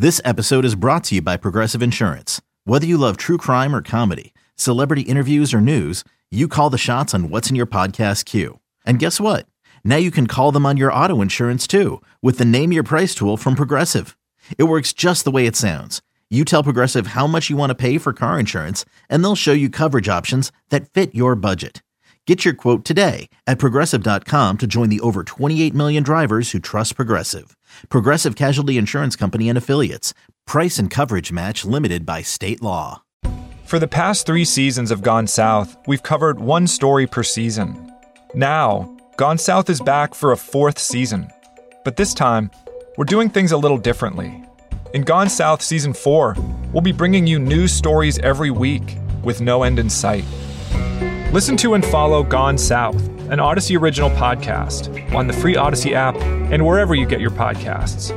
This episode is brought to you by Progressive Insurance. Whether you love true crime or comedy, celebrity interviews or news, you call the shots on what's in your podcast queue. And guess what? Now you can call them on your auto insurance too with the Name Your Price tool from Progressive. It works just the way it sounds. You tell Progressive how much you want to pay for car insurance, and they'll show you coverage options that fit your budget. Get your quote today at Progressive.com to join the over 28 million drivers who trust Progressive. Progressive Casualty Insurance Company and Affiliates. Price and coverage match limited by state law. For the past 3 seasons of Gone South, we've covered one story per season. Now, Gone South is back for a 4th season. But this time, we're doing things a little differently. In Gone South Season 4, we'll be bringing you new stories every week with no end in sight. Listen to and follow Gone South, an Odyssey original podcast, on the free Odyssey app and wherever you get your podcasts.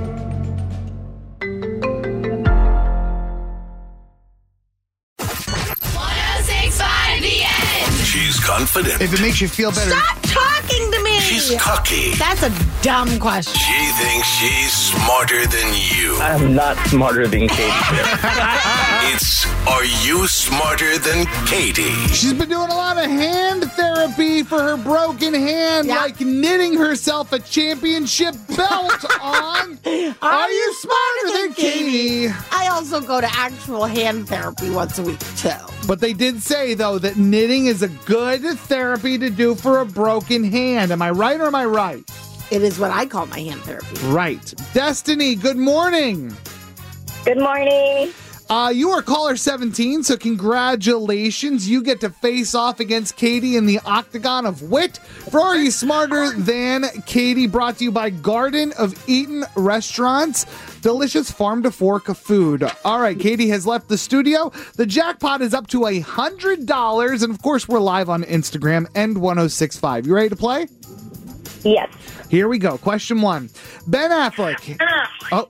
She's confident. If it makes you feel better. Stop talking to me. She's cocky. That's a dumb question. She thinks she's smarter than you. I'm not smarter than Katie. It's Are You Smarter Than Katie? She's been doing a lot of hand therapy for her broken hand, like knitting herself a championship belt on. Are You Smarter Than Katie? I also go to actual hand therapy once a week, too. But they did say, though, that knitting is a good therapy to do for a broken hand. Am I right or am I right? It is what I call my hand therapy. Right. Destiny, good morning. Good morning. You are caller 17, so congratulations. You get to face off against Katie in the Octagon of Wit. For Are You Smarter Than Katie, brought to you by Garden of Eaton Restaurants. Delicious farm-to-fork food. All right, Katie has left the studio. The jackpot is up to $100, and of course, we're live on Instagram and 1065. You ready to play? Yes. Here we go. Question 1. Ben Affleck. Oh.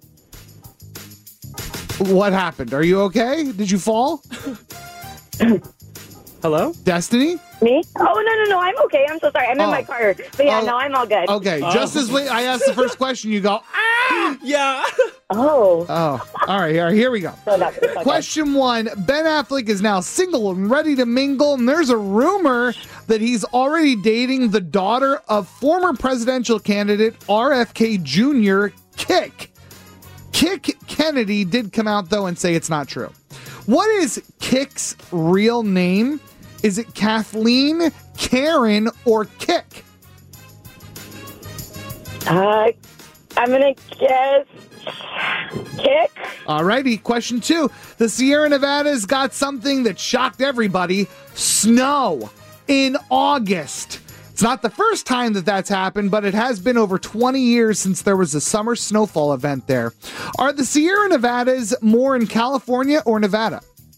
What happened? Are you okay? Did you fall? Hello? Destiny? Me? Oh, no. I'm okay. I'm so sorry. I'm in my car. But yeah, no, I'm all good. Okay. Just as I asked the first question, you go, ah! Yeah. Oh. All right. Here we go. Okay. Question 1. Ben Affleck is now single and ready to mingle, and there's a rumor that he's already dating the daughter of former presidential candidate RFK Jr., Kick. Kick Kennedy did come out, though, and say it's not true. What is Kick's real name? Is it Kathleen, Karen, or Kick? I'm going to guess Kick. All righty. Question 2. The Sierra Nevadas got something that shocked everybody. Snow in August. It's not the first time that that's happened, but it has been over 20 years since there was a summer snowfall event there. Are the Sierra Nevadas more in California or Nevada?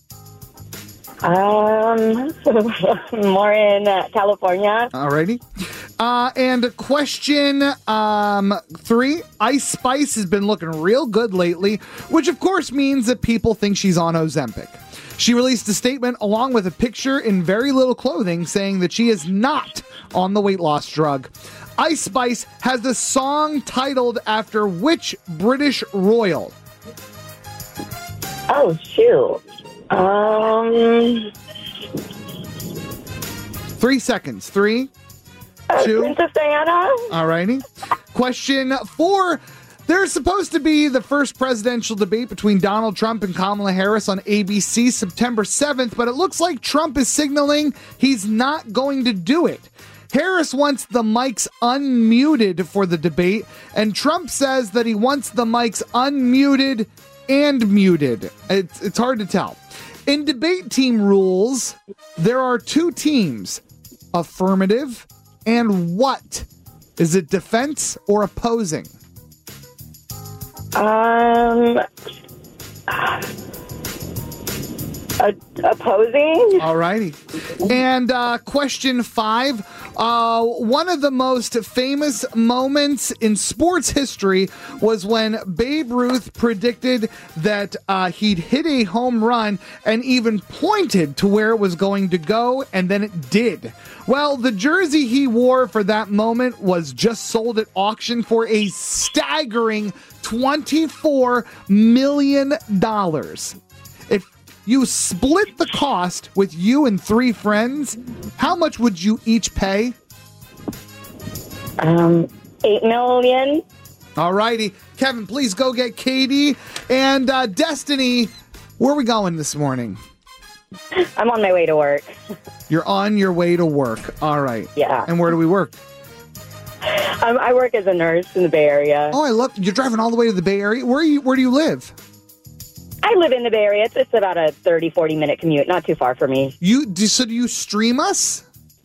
More in California. Alrighty. And question 3. Ice Spice has been looking real good lately, which of course means that people think she's on Ozempic. She released a statement along with a picture in very little clothing saying that she is not on the weight loss drug. Ice Spice has a song titled after which British royal? Oh, shoot. 3 seconds. 3, 2. Princess Diana. Alrighty. Question 4. There's supposed to be the first presidential debate between Donald Trump and Kamala Harris on ABC September 7th, but it looks like Trump is signaling he's not going to do it. Harris wants the mics unmuted for the debate, and Trump says that he wants the mics unmuted and muted. It's hard to tell. In debate team rules, there are 2 teams, affirmative and what? Is it defense or opposing? Opposing. All righty. And question 5. One of the most famous moments in sports history was when Babe Ruth predicted that he'd hit a home run and even pointed to where it was going to go, and then it did. Well, the jersey he wore for that moment was just sold at auction for a staggering $24 million. If you split the cost with you and 3 friends, how much would you each pay? $8 million. All righty. Kevin, please go get Katie. And Destiny, where are we going this morning? I'm on my way to work. You're on your way to work. All right. Yeah. And where do we work? I work as a nurse in the Bay Area. Oh, I love you're driving all the way to the Bay Area. Where do you live? I live in the Bay Area. It's about a 30, 40-minute commute. Not too far for me. So do you stream us?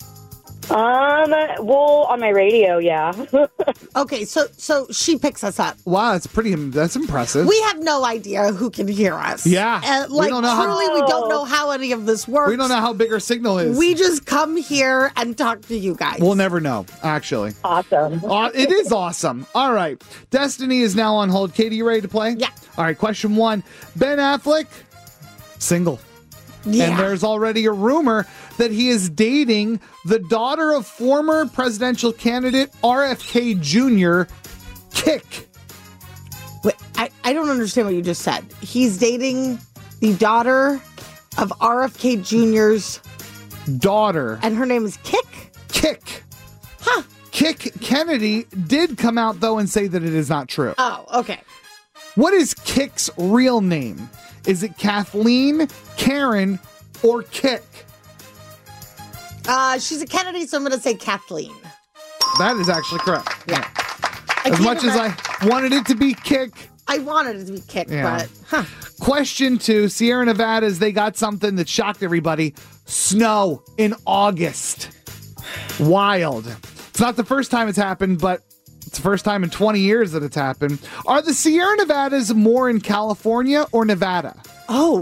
Well, on my radio, yeah. Okay, so she picks us up. Wow, that's impressive. We have no idea who can hear us. Yeah. We don't know we don't know how any of this works. We don't know how big our signal is. We just come here and talk to you guys. We'll never know, actually. Awesome. It is awesome. All right. Destiny is now on hold. Katie, you ready to play? Yeah. All right, question 1. Ben Affleck, single. Yeah. And there's already a rumor that he is dating the daughter of former presidential candidate RFK Jr., Kick. Wait, I don't understand what you just said. He's dating the daughter of RFK Jr.'s daughter. And her name is Kick? Kick. Huh. Kick Kennedy did come out, though, and say that it is not true. Oh, okay. What is Kick's real name? Is it Kathleen, Karen, or Kick? She's a Kennedy, so I'm going to say Kathleen. That is actually correct. Yeah. As much as I wanted it to be Kick. I wanted it to be Kick, Yeah. but... Question 2, Sierra Nevadas, they got something that shocked everybody. Snow in August. Wild. It's not the first time it's happened, but it's the first time in 20 years that it's happened. Are the Sierra Nevadas more in California or Nevada? Oh,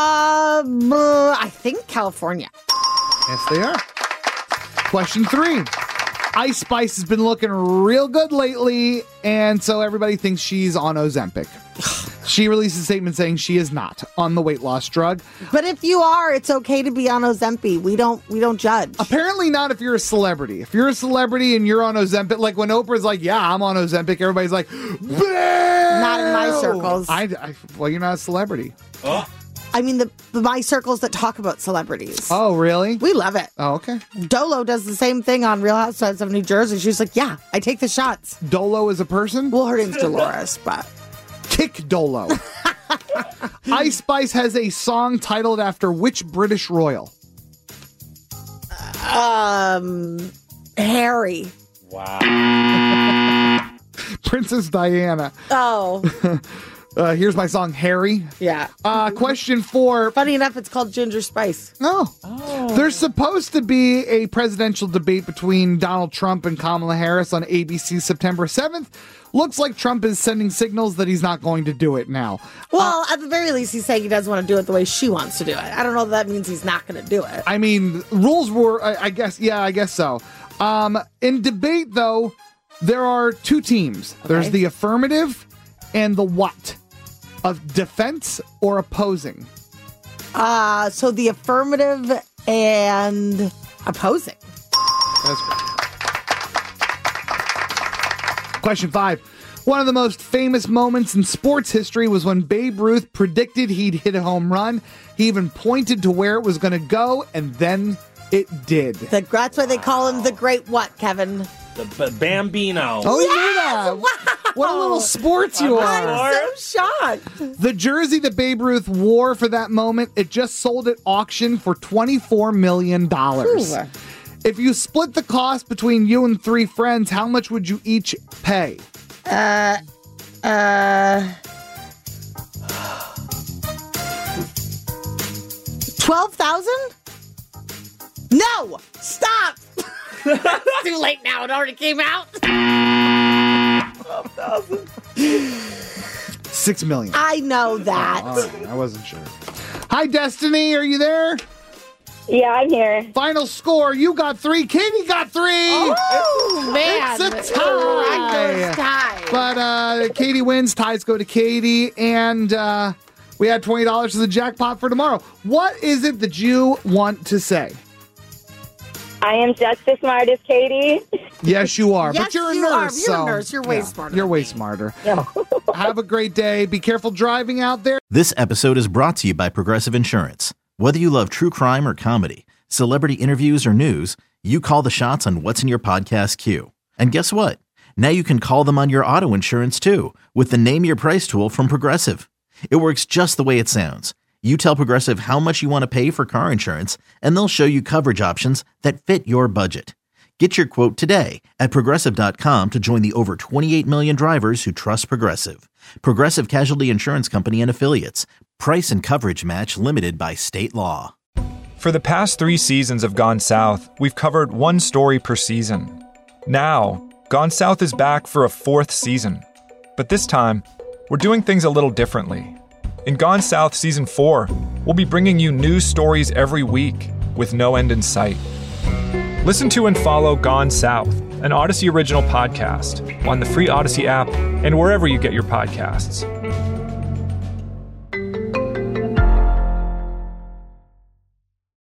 I think California. Yes, they are. Question 3. Ice Spice has been looking real good lately, and so everybody thinks she's on Ozempic. She released a statement saying she is not on the weight loss drug. But if you are, it's okay to be on Ozempic. We don't judge. Apparently not if you're a celebrity. If you're a celebrity and you're on Ozempic, like when Oprah's like, yeah, I'm on Ozempic, everybody's like, boo! Not in my circles. Well, you're not a celebrity. I mean, the my circles that talk about celebrities. Oh, really? We love it. Oh, okay. Dolo does the same thing on Real Housewives of New Jersey. She's like, yeah, I take the shots. Dolo is a person? Well, her name's Dolores, but... Kick Dolo. Ice Spice has a song titled after which British royal? Harry. Wow. Princess Diana. Oh. Here's my song, Harry. Yeah. Question 4. Funny enough, it's called Ginger Spice. Oh. There's supposed to be a presidential debate between Donald Trump and Kamala Harris on ABC September 7th. Looks like Trump is sending signals that he's not going to do it now. Well, at the very least, he's saying he doesn't want to do it the way she wants to do it. I don't know if that means he's not going to do it. I mean, rules were, I guess so. In debate, though, there are 2 teams. Okay. There's the affirmative and the what? Of defense or opposing? So the affirmative and opposing. That's great. Question 5. One of the most famous moments in sports history was when Babe Ruth predicted he'd hit a home run. He even pointed to where it was going to go, and then it did. That's why they call him the Great What, Kevin? The Bambino. Oh, yes! Yeah! Wow! What a little sports you are. I'm so shocked. The jersey that Babe Ruth wore for that moment, it just sold at auction for $24 million. Ooh. If you split the cost between you and 3 friends, how much would you each pay? 12,000? No! Stop! It's too late now. It already came out. 12,000. $6 million. I know that. Oh, all right. I wasn't sure. Hi, Destiny. Are you there? Yeah, I'm here. Final score, you got 3, Katie got 3. Oh, man. It's a tie. But Katie wins, ties go to Katie, and we had $20 to the jackpot for tomorrow. What is it that you want to say? I am just as smart as Katie. Yes, you are. Yes, but you're a you nurse. are. You're a nurse. You're way smarter. You're than way me. smarter. Have a great day. Be careful driving out there. This episode is brought to you by Progressive Insurance. Whether you love true crime or comedy, celebrity interviews or news, you call the shots on what's in your podcast queue. And guess what? Now you can call them on your auto insurance too with the Name Your Price tool from Progressive. It works just the way it sounds. You tell Progressive how much you want to pay for car insurance, and they'll show you coverage options that fit your budget. Get your quote today at Progressive.com to join the over 28 million drivers who trust Progressive. Progressive Casualty Insurance Company and Affiliates. Price and coverage match limited by state law. For the past 3 seasons of Gone South, we've covered one story per season. Now, Gone South is back for a 4th season. But this time, we're doing things a little differently. In Gone South Season 4, we'll be bringing you new stories every week with no end in sight. Listen to and follow Gone South, an Odyssey original podcast, on the free Odyssey app and wherever you get your podcasts.